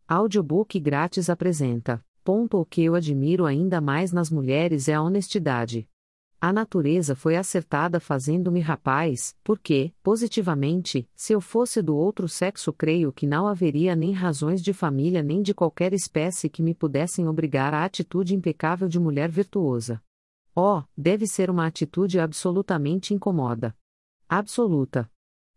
Audiobook grátis apresenta. O que eu admiro ainda mais nas mulheres é a honestidade. A natureza foi acertada fazendo-me rapaz, porque, positivamente, se eu fosse do outro sexo, creio que não haveria nem razões de família nem de qualquer espécie que me pudessem obrigar à atitude impecável de mulher virtuosa. Oh, deve ser uma atitude absolutamente incômoda. Absoluta.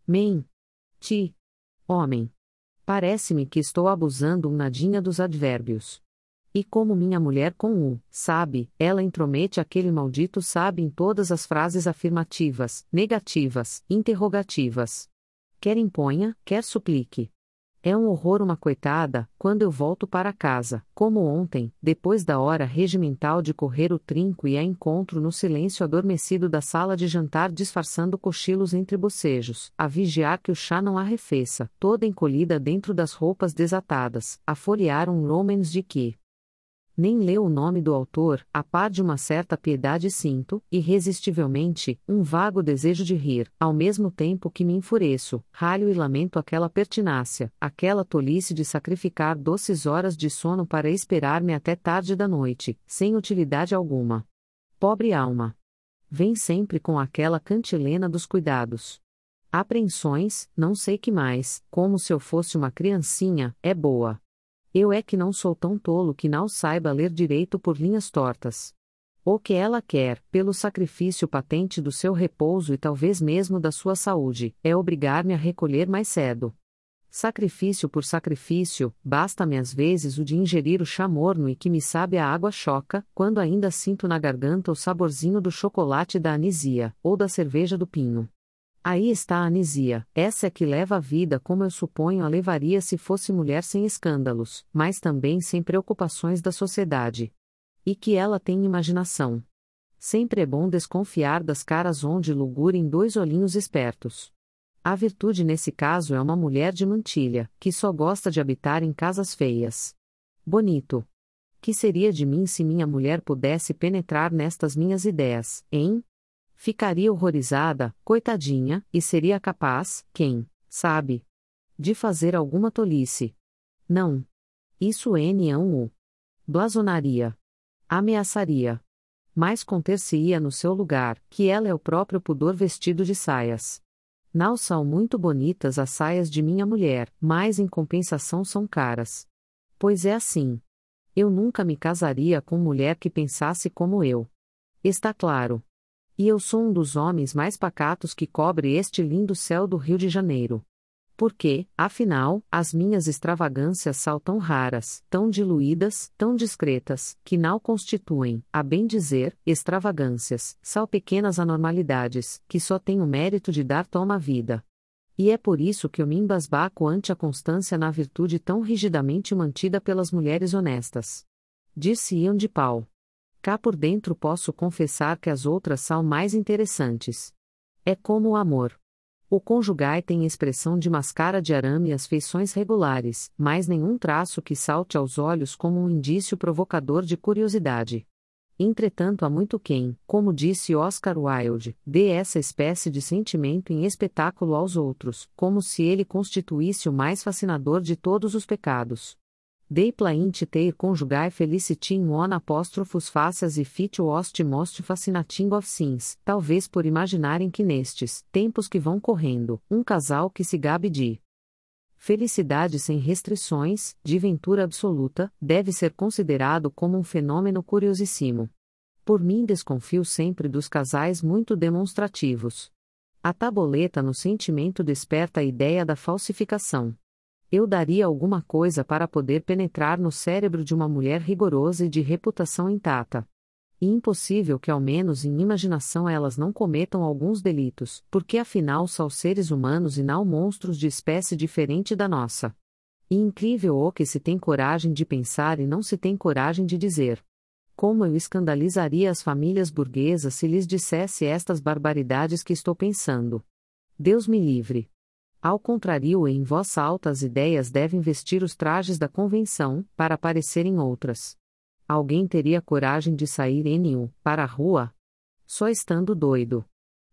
Ti. Homem. Parece-me que estou abusando um nadinha dos advérbios. E como minha mulher com o, sabe, ela intromete aquele maldito sabe em todas as frases afirmativas, negativas, interrogativas. Quer imponha, quer suplique. É um horror uma coitada, quando eu volto para casa, como ontem, depois da hora regimental de correr o trinco e a encontro no silêncio adormecido da sala de jantar disfarçando cochilos entre bocejos, a vigiar que o chá não arrefeça, toda encolhida dentro das roupas desatadas, a folhear um romance de que nem leu o nome do autor, a par de uma certa piedade sinto, irresistivelmente, um vago desejo de rir, ao mesmo tempo que me enfureço, ralho e lamento aquela pertinácia, aquela tolice de sacrificar doces horas de sono para esperar-me até tarde da noite, sem utilidade alguma. Pobre alma! Vem sempre com aquela cantilena dos cuidados. Apreensões, não sei que mais, como se eu fosse uma criancinha, é boa. Eu é que não sou tão tolo que não saiba ler direito por linhas tortas. O que ela quer, pelo sacrifício patente do seu repouso e talvez mesmo da sua saúde, é obrigar-me a recolher mais cedo. Sacrifício por sacrifício, basta-me às vezes o de ingerir o chá morno e que me sabe a água choca, quando ainda sinto na garganta o saborzinho do chocolate da anisia, ou da cerveja do pinho. Aí está a anisia, essa é que leva a vida como eu suponho a levaria se fosse mulher sem escândalos, mas também sem preocupações da sociedade. E que ela tem imaginação. Sempre é bom desconfiar das caras onde lugurem dois olhinhos espertos. A virtude nesse caso é uma mulher de mantilha, que só gosta de habitar em casas feias. Bonito. Que seria de mim se minha mulher pudesse penetrar nestas minhas ideias, hein? Ficaria horrorizada, coitadinha, e seria capaz, quem sabe, de fazer alguma tolice. Não. Isso N1 blasonaria. Ameaçaria. Mas conter-se-ia no seu lugar, que ela é o próprio pudor vestido de saias. Não são muito bonitas as saias de minha mulher, mas em compensação são caras. Pois é assim. Eu nunca me casaria com mulher que pensasse como eu. Está claro. E eu sou um dos homens mais pacatos que cobre este lindo céu do Rio de Janeiro. Porque, afinal, as minhas extravagâncias são tão raras, tão diluídas, tão discretas, que não constituem, a bem dizer, extravagâncias, são pequenas anormalidades, que só têm o mérito de dar tom à vida. E é por isso que eu me embasbaco ante a constância na virtude tão rigidamente mantida pelas mulheres honestas. Dir-se-iam de pau. Cá por dentro posso confessar que as outras são mais interessantes. É como o amor. O conjugai tem expressão de máscara de arame e as feições regulares, mas nenhum traço que salte aos olhos como um indício provocador de curiosidade. Entretanto há muito quem, como disse Oscar Wilde, dê essa espécie de sentimento em espetáculo aos outros, como se ele constituísse o mais fascinador de todos os pecados. Dei plaint teir conjugai felicitim on apóstrofos facias e fitio ost most fascinating of sins, talvez por imaginarem que nestes tempos que vão correndo, um casal que se gabe de felicidade sem restrições, de ventura absoluta, deve ser considerado como um fenômeno curiosíssimo. Por mim desconfio sempre dos casais muito demonstrativos. A tabuleta no sentimento desperta a ideia da falsificação. Eu daria alguma coisa para poder penetrar no cérebro de uma mulher rigorosa e de reputação intacta. E impossível que ao menos em imaginação elas não cometam alguns delitos, porque afinal são seres humanos e não monstros de espécie diferente da nossa. E incrível o que se tem coragem de pensar e não se tem coragem de dizer. Como eu escandalizaria as famílias burguesas se lhes dissesse estas barbaridades que estou pensando. Deus me livre. Ao contrário, em voz alta as ideias devem vestir os trajes da convenção, para parecerem outras. Alguém teria coragem de sair para a rua? Só estando doido.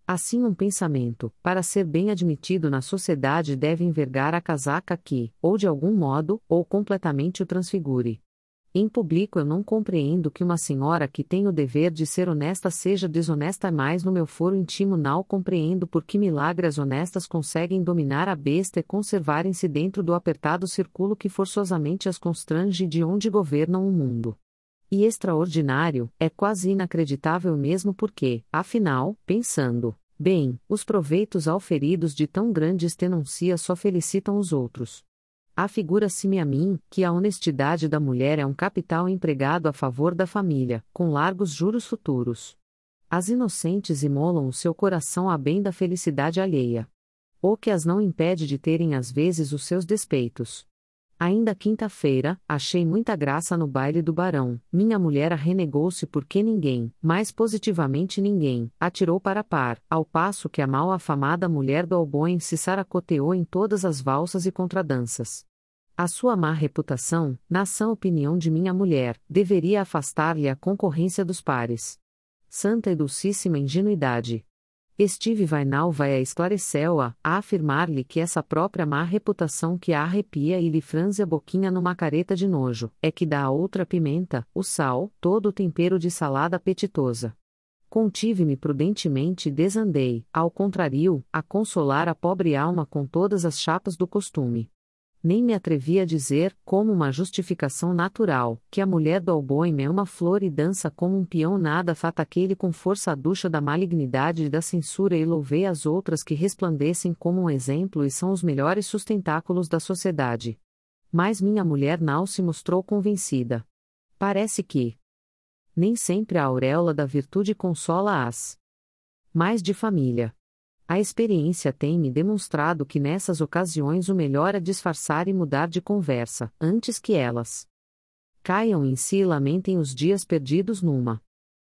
Assim um pensamento, para ser bem admitido na sociedade deve envergar a casaca que, ou de algum modo, ou completamente o transfigure. Em público eu não compreendo que uma senhora que tem o dever de ser honesta seja desonesta, mas no meu foro íntimo não compreendo por que milagres honestas conseguem dominar a besta e conservarem-se dentro do apertado círculo que forçosamente as constrange de onde governam o mundo. E extraordinário, é quase inacreditável mesmo porque, afinal, pensando, bem, os proveitos auferidos de tão grandes tenuncia só felicitam os outros. Afigura-se-me a mim, que a honestidade da mulher é um capital empregado a favor da família, com largos juros futuros. As inocentes imolam o seu coração a bem da felicidade alheia. O que as não impede de terem às vezes os seus despeitos. Ainda quinta-feira, achei muita graça no baile do barão, minha mulher arrenegou-se porque ninguém, mais positivamente ninguém, atirou para par, ao passo que a mal afamada mulher do Alboin se saracoteou em todas as valsas e contradanças. A sua má reputação, na sã opinião de minha mulher, deveria afastar-lhe a concorrência dos pares. Santa e dulcíssima ingenuidade! Steve Vainalvaia esclareceu-a, a afirmar-lhe que essa própria má reputação que a arrepia e lhe franze a boquinha numa careta de nojo, é que dá a outra pimenta, o sal, todo o tempero de salada apetitosa. Contive-me prudentemente e desandei, ao contrário, a consolar a pobre alma com todas as chapas do costume. Nem me atrevi a dizer, como uma justificação natural, que a mulher do Alboim é uma flor e dança como um peão, nada fataquele com força a ducha da malignidade e da censura, e louvei as outras que resplandecem como um exemplo e são os melhores sustentáculos da sociedade. Mas minha mulher não se mostrou convencida. Parece que nem sempre a auréola da virtude consola-as. Mais de família. A experiência tem-me demonstrado que nessas ocasiões o melhor é disfarçar e mudar de conversa, antes que elas caiam em si e lamentem os dias perdidos numa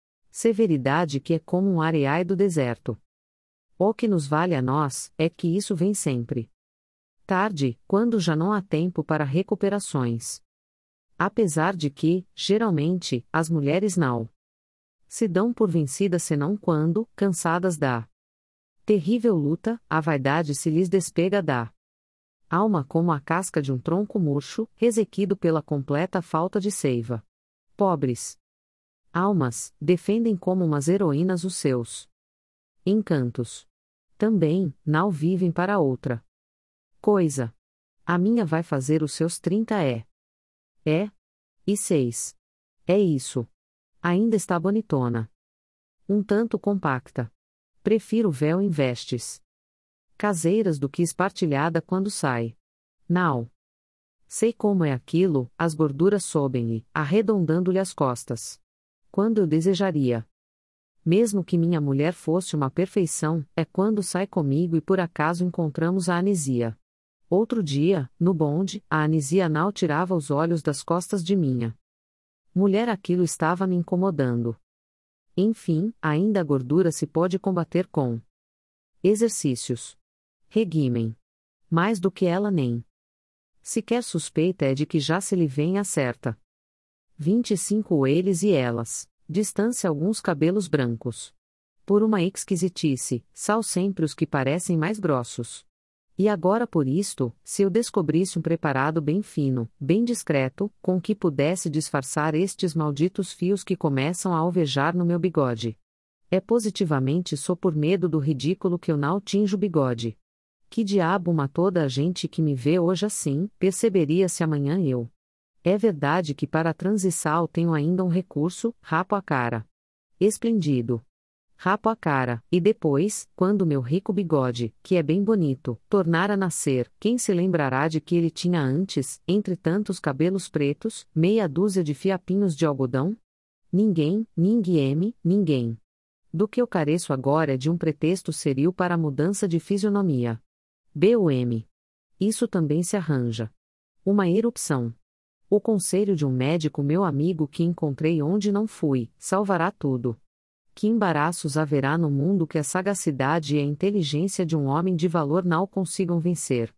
severidade que é como um areai do deserto. O que nos vale a nós, é que isso vem sempre tarde, quando já não há tempo para recuperações. Apesar de que, geralmente, as mulheres não se dão por vencidas senão quando, cansadas da terrível luta, a vaidade se lhes despega da alma como a casca de um tronco murcho, resequido pela completa falta de seiva. Pobres almas, defendem como umas heroínas os seus encantos. Também, não vivem para outra coisa. A minha vai fazer os seus 30 e 6. É isso. Ainda está bonitona. Um tanto compacta. Prefiro véu em vestes caseiras do que espartilhada quando sai. Não sei como é aquilo, as gorduras sobem-lhe, arredondando-lhe as costas. Quando eu desejaria mesmo que minha mulher fosse uma perfeição, é quando sai comigo e por acaso encontramos a Anísia. Outro dia, no bonde, a Anísia não tirava os olhos das costas de minha mulher, aquilo estava me incomodando. Enfim, ainda a gordura se pode combater com exercícios. Regime. Mais do que ela nem sequer suspeita é de que já se lhe vem a certa 25 eles e elas, distância alguns cabelos brancos. Por uma exquisitice, sal sempre os que parecem mais grossos. E agora por isto, se eu descobrisse um preparado bem fino, bem discreto, com que pudesse disfarçar estes malditos fios que começam a alvejar no meu bigode. É positivamente só por medo do ridículo que eu não tinjo o bigode. Que diabo uma toda a gente que me vê hoje assim, perceberia se amanhã eu. É verdade que para a transição tenho ainda um recurso, rapo a cara. Esplêndido. Rapo a cara, e depois, quando meu rico bigode, que é bem bonito, tornar a nascer, quem se lembrará de que ele tinha antes, entre tantos cabelos pretos, meia dúzia de fiapinhos de algodão? Ninguém, ninguém. Do que eu careço agora é de um pretexto seril para a mudança de fisionomia. BUM. Isso também se arranja. Uma erupção. O conselho de um médico meu amigo que encontrei onde não fui, salvará tudo. Que embaraços haverá no mundo que a sagacidade e a inteligência de um homem de valor não consigam vencer?